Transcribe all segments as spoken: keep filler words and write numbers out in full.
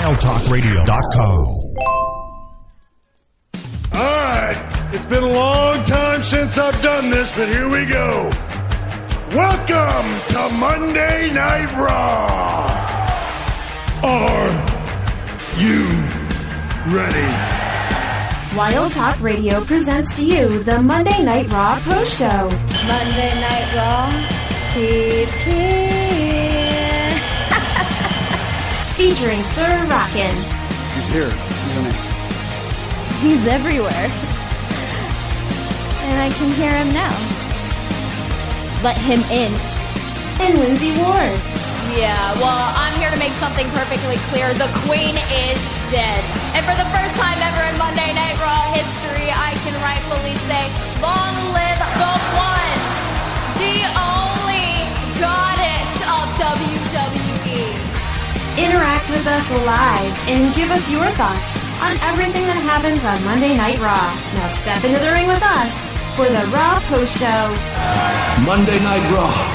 wild talk radio dot com. All right, it's been a long time since I've done this, but here we go. Welcome to Monday Night Raw. Are you ready? Wild Talk Radio presents to you the Monday Night Raw Post Show. Monday Night Raw, he's here. Featuring Sir Rockin'. He's here, isn't he? He's everywhere. And I can hear him now. Let him in. And Lindsay Ward. Yeah, well, I'm here to make something perfectly clear. The Queen is dead. And for the first time ever in Monday Night Raw history, I can rightfully say, long live the one, the only goddess of W W E. Interact with us live and give us your thoughts on everything that happens on Monday Night Raw. Now step into the ring with us for the Raw Post Show. Monday Night Raw.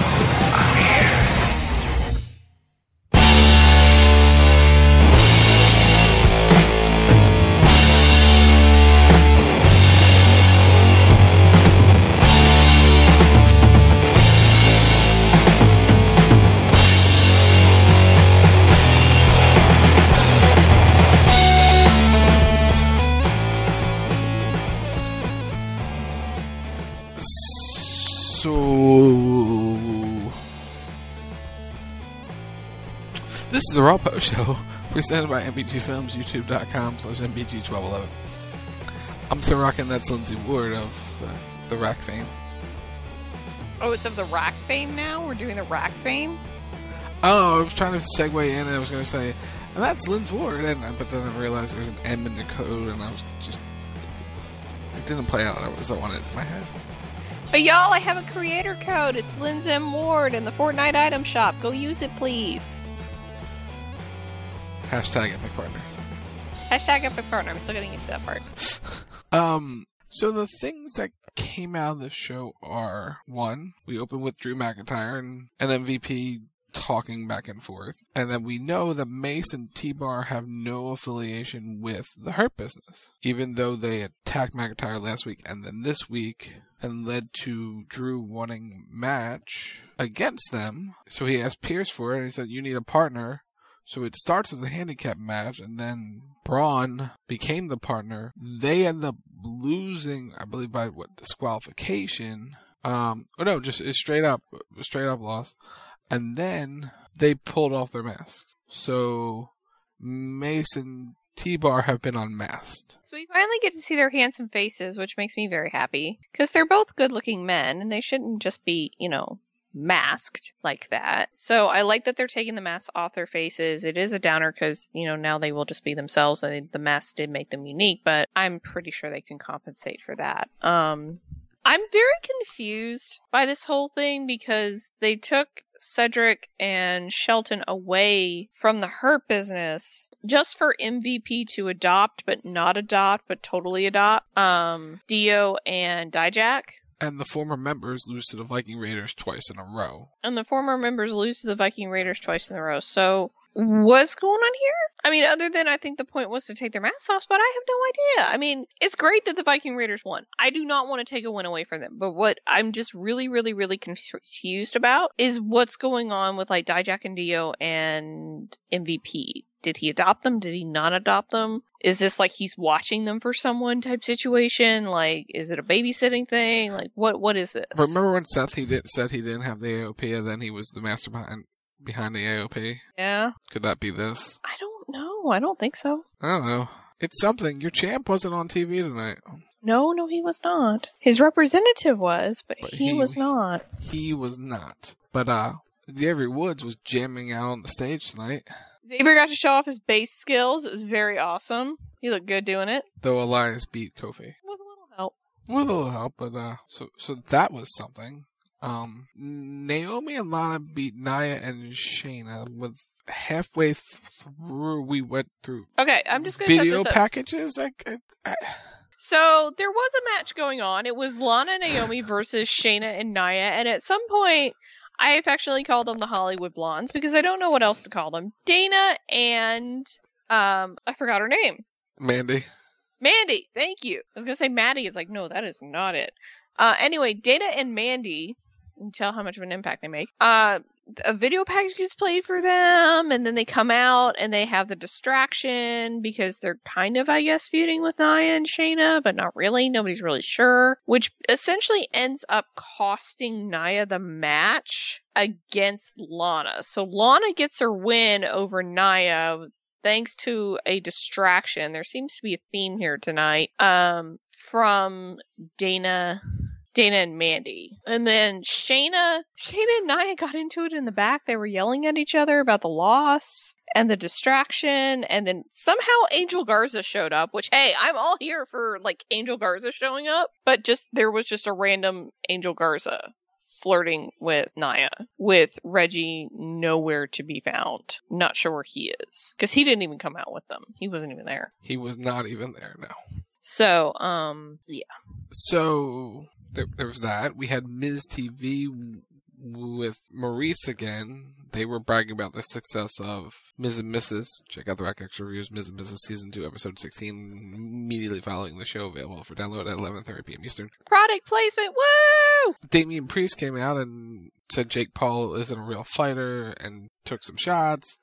This is the Raw Post Show, presented by M B G Films, YouTube dot com slash M B G twelve eleven. I'm Sir Rockin', that's Lindsay Ward of uh, the Rack fame. Oh, it's of the Rack fame now? We're doing the Rack fame? Oh, I was trying to segue in and I was going to say, and that's Lindsay Ward, and, but then I realized there was an M in the code, and I was just, it, it didn't play out as I wanted in my head. But y'all, I have a creator code. It's Lindsay M. Ward in the Fortnite item shop. Go use it, please. Hashtag Epic Partner. Hashtag Epic Partner. I'm still getting used to that part. um, so the things that came out of the show are, one, we open with Drew McIntyre and an M V P talking back and forth. And then we know that Mace and T-Bar have no affiliation with the Hurt Business, even though they attacked McIntyre last week and then this week, and led to Drew wanting a match against them. So he asked Pierce for it, and he said, you need a partner. So it starts as a handicap match, and then Braun became the partner. They end up losing, I believe, by what, disqualification. Um, oh no, just it's straight up, straight up loss. And then they pulled off their masks. So Mace and T-Bar have been unmasked. So we finally get to see their handsome faces, which makes me very happy. Because they're both good-looking men, and they shouldn't just be, you know, masked like that. So I like that they're taking the masks off their faces. It is a downer because, you know, now they will just be themselves, and the masks did make them unique, but I'm pretty sure they can compensate for that. Um, I'm very confused by this whole thing because they took Cedric and Shelton away from the Hurt Business just for M V P to adopt, but not adopt, but totally adopt, um, Dio and Dijak. And the former members lose to the Viking Raiders twice in a row. And the former members lose to the Viking Raiders twice in a row. So, what's going on here? I mean, other than I think the point was to take their masks off, but I have no idea. I mean, it's great that the Viking Raiders won. I do not want to take a win away from them. But what I'm just really, really, really confused about is what's going on with, like, Dijak and Dio and M V P. Did he adopt them? Did he not adopt them? Is this like he's watching them for someone type situation? Like, is it a babysitting thing? Like, what what is this? Remember when Seth he did, said he didn't have the A O P and then he was the master behind, behind the A O P? Yeah. Could that be this? I don't know. I don't think so. I don't know. It's something. Your champ wasn't on T V tonight. No, no, he was not. His representative was, but, but he, he was not. He was not. But, uh, Xavier Woods was jamming out on the stage tonight. Xavier got to show off his bass skills. It was very awesome. He looked good doing it. Though Elias beat Kofi. With a little help. With a little help, but, uh, so, so that was something. Um, Naomi and Lana beat Nia and Shayna with halfway through we went through. Okay, I'm just gonna video set this up. packages. I, I, I... So there was a match going on. It was Lana and Naomi versus Shayna and Nia, and at some point, I affectionately called them the Hollywood Blondes because I don't know what else to call them. Dana and Um, I forgot her name. Mandy. Mandy, thank you. I was gonna say Maddie. It's like, no, that is not it. Uh, anyway, Dana and Mandy, you can tell how much of an impact they make. Uh, a video package is played for them, and then they come out and they have the distraction because they're kind of, I guess, feuding with Nia and Shayna, but not really. Nobody's really sure, which essentially ends up costing Nia the match against Lana. So Lana gets her win over Nia thanks to a distraction. There seems to be a theme here tonight, um, from Dana, Dana and Mandy. And then Shayna, Shayna and Nia got into it in the back. They were yelling at each other about the loss and the distraction. And then somehow Angel Garza showed up, which, hey, I'm all here for, like, Angel Garza showing up. But just, there was just a random Angel Garza flirting with Nia, with Reggie nowhere to be found. Not sure where he is, because he didn't even come out with them. He wasn't even there. He was not even there, no. So, um, yeah. So, there, there was that. We had Miz T V with Maurice again. They were bragging about the success of Miz and Missus Check out the Rack Extra Reviews, Miz and Missus Season two, Episode sixteen, immediately following the show, available for download at eleven thirty p.m. Eastern. Product placement, woo! Damian Priest came out and said Jake Paul isn't a real fighter and took some shots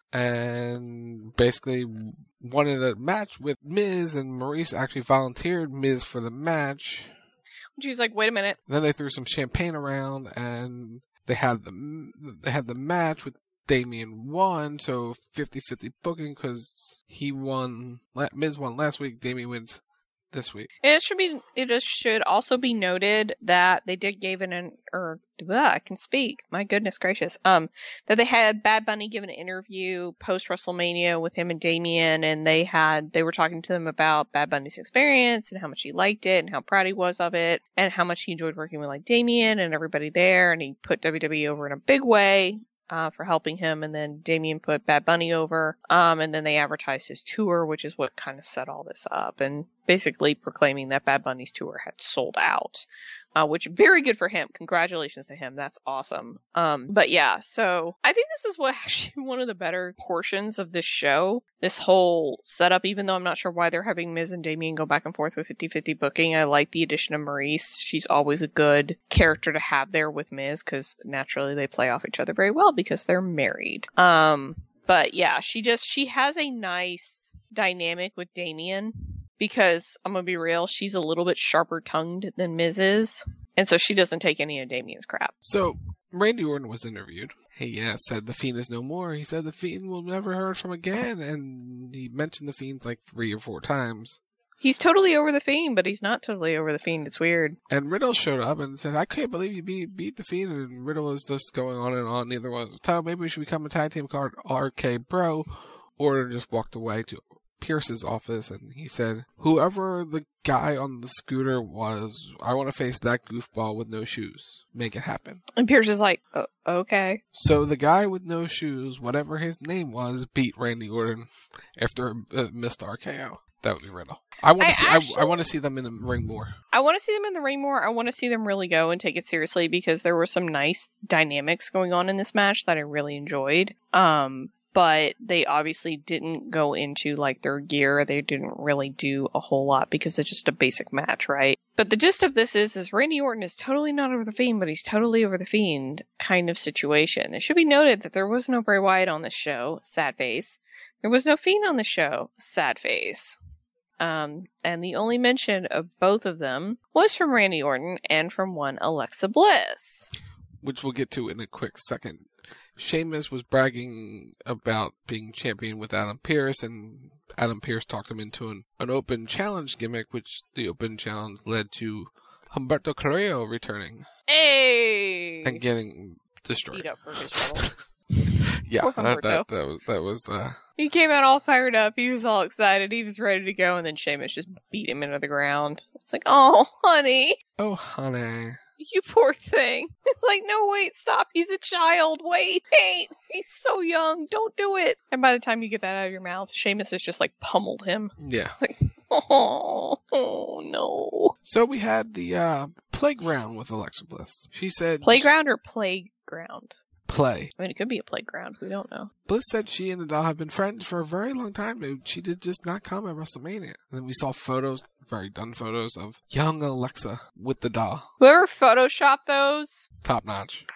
and basically wanted a match with Miz, and Maurice actually volunteered Miz for the match. She's like, wait a minute. Then they threw some champagne around and they had the they had the match with Damian won, so fifty-fifty booking because he won. Miz won last week. Damian wins this week. It should be. It just should also be noted that they did give an or blah, I can speak. My goodness gracious. Um, that they had Bad Bunny give an interview post WrestleMania with him and Damian, and they had they were talking to them about Bad Bunny's experience and how much he liked it and how proud he was of it and how much he enjoyed working with like Damian and everybody there, and he put W W E over in a big way. Uh, for helping him, and then Damian put Bad Bunny over, um, and then they advertised his tour, which is what kind of set all this up, and basically proclaiming that Bad Bunny's tour had sold out, uh, which very good for him. Congratulations to him. That's awesome. Um, but yeah, so I think this is what actually one of the better portions of this show, this whole setup, even though I'm not sure why they're having Miz and Damian go back and forth with fifty-fifty booking. I like the addition of Maurice. She's always a good character to have there with Miz, because naturally they play off each other very well because they're married. Um, but yeah, she just, she has a nice dynamic with Damian, because I'm gonna be real, she's a little bit sharper tongued than Miz is, and so she doesn't take any of Damian's crap. So Randy Orton was interviewed. He uh, said the Fiend is no more. He said the Fiend will never be heard from again, and he mentioned the Fiend like three or four times. He's totally over the Fiend, but he's not totally over the Fiend. It's weird. And Riddle showed up and said, I can't believe you beat, beat the Fiend. And Riddle was just going on and on. Neither one was the title. Maybe we should become a tag team called R K Bro. Orton just walked away to Pierce's office, and he said, whoever the guy on the scooter was, I want to face that goofball with no shoes. Make it happen. And Pierce is like, oh, okay. So the guy with no shoes, whatever his name was, beat Randy Orton after a missed R K O. That would be Riddle. I want to I see. actually, I, I want to see them in the ring more. I want to see them in the ring more. I want to see them really go and take it seriously, because there were some nice dynamics going on in this match that I really enjoyed. Um, but they obviously didn't go into like their gear. They didn't really do a whole lot because it's just a basic match, right? But the gist of this is, is Randy Orton is totally not over the Fiend, but he's totally over the Fiend kind of situation. It should be noted that there was no Bray Wyatt on this show, sad face. There was no Fiend on the show, sad face. Um, and the only mention of both of them was from Randy Orton and from one Alexa Bliss. Which we'll get to in a quick second. Sheamus was bragging about being champion with Adam Pearce, and Adam Pearce talked him into an, an open challenge gimmick, which the open challenge led to Humberto Carrillo returning. Hey! And getting destroyed. Beat up for his role. Yeah, that, that, that was, that was, uh... He came out all fired up, he was all excited, he was ready to go, and then Sheamus just beat him into the ground. It's like, oh, honey. Oh, honey. You poor thing. Like, no, wait, stop, he's a child, wait, wait, he's so young, don't do it. And by the time you get that out of your mouth, Sheamus has just, like, pummeled him. Yeah. It's like, oh, oh, no. So we had the, uh, playground with Alexa Bliss. She said... Playground or playground? play. I mean, it could be a playground. We don't know. Bliss said she and the doll have been friends for a very long time, and she did just not come at WrestleMania. And then we saw photos, very done photos, of young Alexa with the doll. Whoever photoshopped those, Top notch.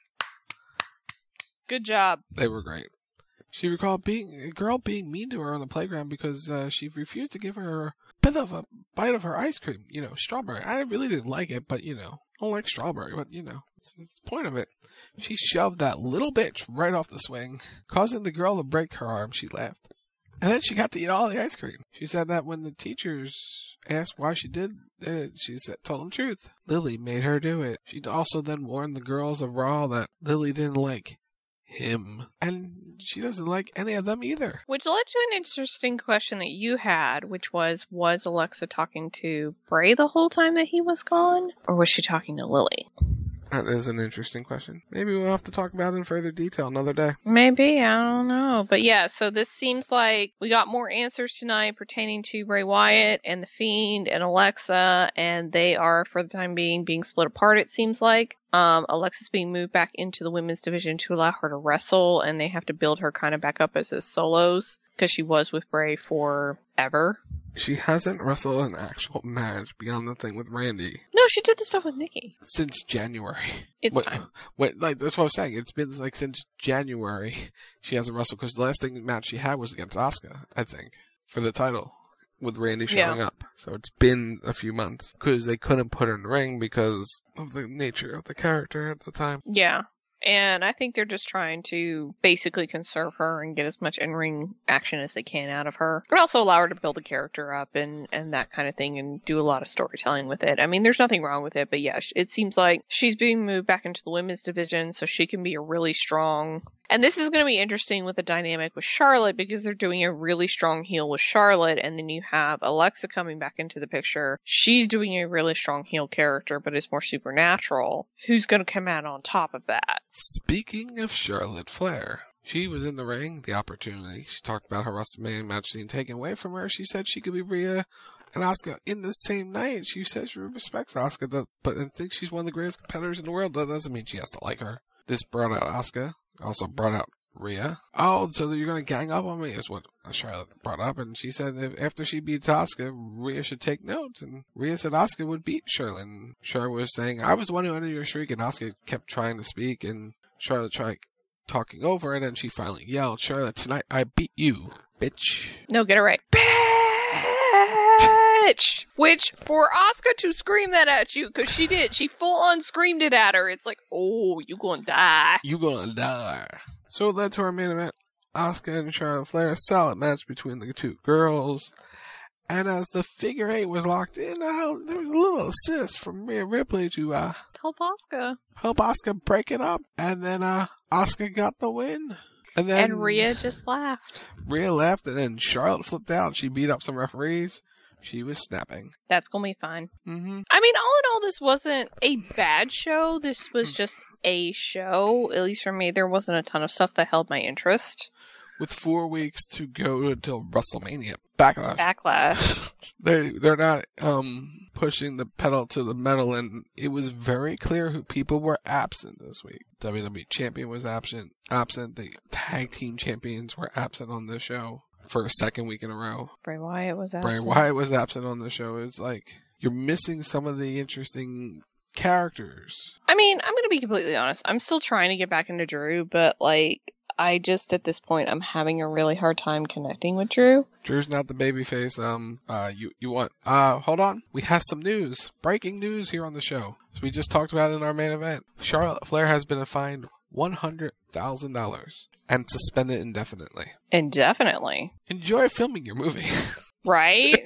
good job. They were great. She recalled being a girl being mean to her on the playground because uh, she refused to give her a bit of a bite of her ice cream. You know, strawberry. I really didn't like it, but, you know, I don't like strawberry, but, you know, it's, it's the point of it. She shoved that little bitch right off the swing, causing the girl to break her arm. She laughed. And then she got to eat all the ice cream. She said that when the teachers asked why she did it, she said, told them the truth. Lily made her do it. She also then warned the girls of Raw that Lily didn't like him. And she doesn't like any of them either. Which led to an interesting question that you had, which was, was Alexa talking to Bray the whole time that he was gone? Or was she talking to Lily? That is an interesting question. Maybe we'll have to talk about it in further detail another day. Maybe, I don't know. But yeah, so this seems like we got more answers tonight pertaining to Bray Wyatt and The Fiend and Alexa, and they are, for the time being, being split apart, it seems like. Um, Alexa's being moved back into the women's division to allow her to wrestle, and they have to build her kind of back up as a solos, because she was with Bray forever. She hasn't wrestled an actual match beyond the thing with Randy. No, she did the stuff with Nikki. Since January. It's what, time. What, like, that's what I was saying. It's been like since January she hasn't wrestled, because the last thing match she had was against Asuka, I think, for the title, with Randy showing Yeah. up. So it's been a few months, because they couldn't put her in the ring because of the nature of the character at the time. Yeah. And I think they're just trying to basically conserve her and get as much in-ring action as they can out of her. But also allow her to build the character up and, and that kind of thing and do a lot of storytelling with it. I mean, there's nothing wrong with it, but yeah, it seems like she's being moved back into the women's division so she can be a really strong... And this is going to be interesting with the dynamic with Charlotte because they're doing a really strong heel with Charlotte, and then you have Alexa coming back into the picture. She's doing a really strong heel character, but it's more supernatural. Who's going to come out on top of that? Speaking of Charlotte Flair, she was in the ring, the opportunity. She talked about her WrestleMania match being taken away from her. She said she could be Rhea and Asuka in the same night. She says she respects Asuka, but I think she's one of the greatest competitors in the world. That doesn't mean she has to like her. This brought out Asuka. Also brought out Rhea. Oh, so you're going to gang up on me is what Charlotte brought up. And she said that after she beats Asuka, Rhea should take notes. And Rhea said Asuka would beat Charlotte. And Charlotte was saying, I was the one who ended your streak. And Asuka kept trying to speak. And Charlotte tried talking over. And then she finally yelled, Charlotte, tonight I beat you, bitch. No, get it right. Bitch! Which, for Asuka to scream that at you, because she did, she full on screamed it at her. It's like, oh, you gonna die. You gonna die. So it led to our main event, Asuka and Charlotte Flair, a solid match between the two girls. And as the figure eight was locked in, uh, there was a little assist from Rhea Ripley to uh, Help Asuka. help Asuka break it up. And then uh, Asuka got the win. And then And Rhea just laughed. Rhea left, and then Charlotte flipped out. She beat up some referees. She was snapping. That's gonna be fine. Mm-hmm. I mean, all in all, this wasn't a bad show. This was just a show. At least for me, there wasn't a ton of stuff that held my interest. With four weeks to go until WrestleMania, Backlash. Backlash. They they're not um pushing the pedal to the metal, and it was very clear who people were absent this week. W W E Champion was absent. Absent. The tag team champions were absent on this show for a second week in a row. Bray Wyatt was Bray absent. Wyatt was absent on the show. It's like you're missing some of the interesting characters. I mean, I'm gonna be completely honest. I'm still trying to get back into Drew, but like, I just at this point I'm having a really hard time connecting with Drew. Drew's not the babyface. Um, uh, you you want? Uh, hold on. We have some news. Breaking news here on the show. So we just talked about it in our main event. Charlotte Flair has been fined one hundred thousand dollars and suspended indefinitely. Indefinitely. Enjoy filming your movie. Right?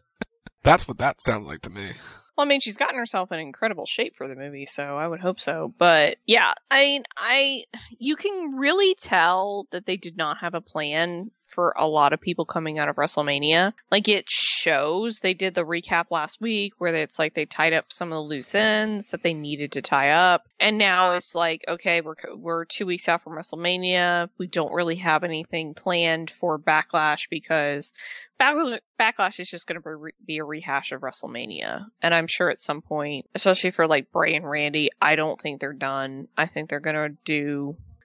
That's what that sounds like to me. Well, I mean, she's gotten herself in incredible shape for the movie, so I would hope so. But yeah, I mean, I, you can really tell that they did not have a plan for a lot of people coming out of WrestleMania. Like, it shows. They did the recap last week where it's like they tied up some of the loose ends that they needed to tie up. And now it's like, okay, we're, we're two weeks out from WrestleMania. We don't really have anything planned for Backlash because Backlash is just going to be a rehash of WrestleMania. And I'm sure at some point, especially for like Bray and Randy, I don't think they're done. I think they're going to do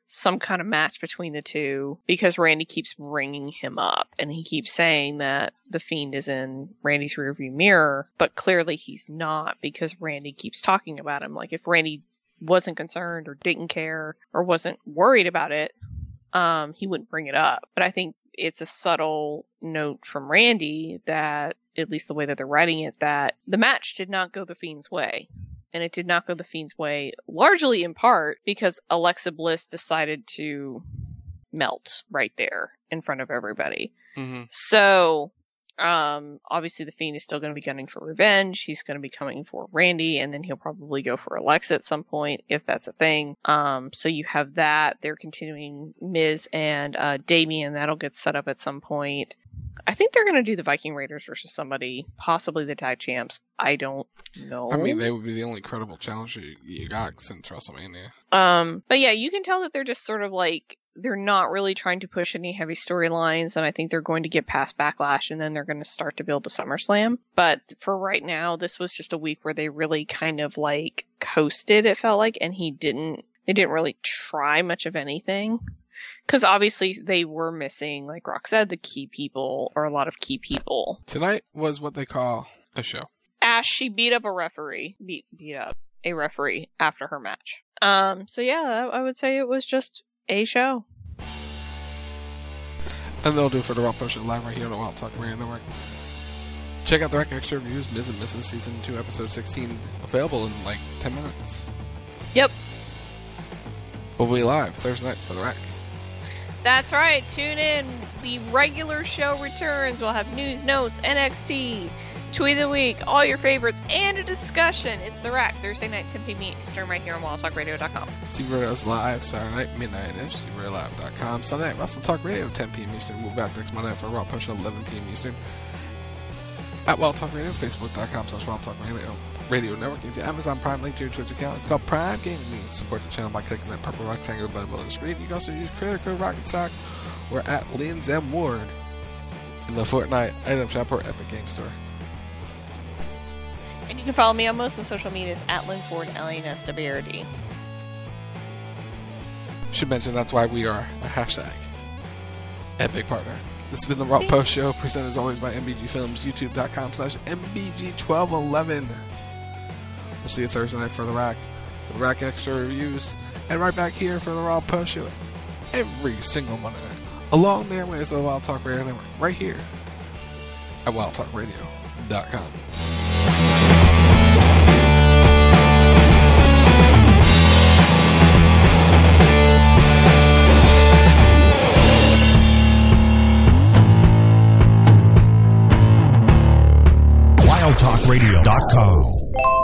some kind of match between the two because Randy keeps bringing him up and he keeps saying that the Fiend is in Randy's rearview mirror, but clearly he's not because Randy keeps talking about him. Like if Randy wasn't concerned or didn't care or wasn't worried about it, um, he wouldn't bring it up. But I think it's a subtle note from Randy that, at least the way that they're writing it, that the match did not go the Fiend's way. And it did not go the Fiend's way, largely in part because Alexa Bliss decided to melt right there in front of everybody. Mm-hmm. So, um, obviously the Fiend is still going to be gunning for revenge. He's going to be coming for Randy, and then he'll probably go for Alexa at some point, if that's a thing. Um, so you have that. They're continuing Miz and uh, Damian. That'll get set up at some point. I think they're going to do the Viking Raiders versus somebody, possibly the tag champs. I don't know. I mean, they would be the only credible challenger you got since WrestleMania. Um, but yeah, you can tell that they're just sort of like, they're not really trying to push any heavy storylines, and I think they're going to get past Backlash, and then they're going to start to build to SummerSlam. But for right now, this was just a week where they really kind of like coasted, it felt like, and he didn't, they didn't really try much of anything. Because obviously they were missing, like Rock said, the key people, or a lot of key people. Tonight was what they call a show. Ash, she beat up a referee. Beat, beat up a referee after her match. Um. So yeah, I would say it was just a show. And they'll do it for the Raw Post Show live right here on the Wild Talk Radio Network. Check out the Rec Extra Reviews, Miz and Missus Season two, Episode sixteen, available in like ten minutes. Yep. We'll be live Thursday night for the Rec. That's right. Tune in. The regular show returns. We'll have news, notes, N X T, Tweet of the Week, all your favorites, and a discussion. It's The Rack, Thursday night, ten p.m. Eastern, right here on wild talk radio dot com. See Radio's live Saturday night, midnight-ish, see radio live dot com. Sunday night, Wrestle Talk Radio, ten p.m. Eastern. We'll be back next Monday for Raw Post Show, eleven p.m. Eastern. At Wild Talk Radio, facebook dot com slash Wild Talk Radio. Radio Network. If you Amazon Prime, link to your Twitch account. It's called Prime Gaming. You can support the channel by clicking that purple rectangular button below the screen. You can also use creator code Rocket Sock or at Lynn's M. Ward in the Fortnite item shop or Epic Game Store. And you can follow me on most of the social medias at Lynn's Ward, L A N S W R D. Should mention that's why we are a hashtag Epic Partner. This has been the Raw Post Show, presented as always by M B G Films, youtube dot com slash M B G twelve eleven. We'll see you Thursday night for the Rack, the Rack Extra Reviews, and right back here for the Raw Post Show every single Monday night, along the airways of the Wild Talk Radio Network, right here at wild talk radio dot com. wild talk radio dot com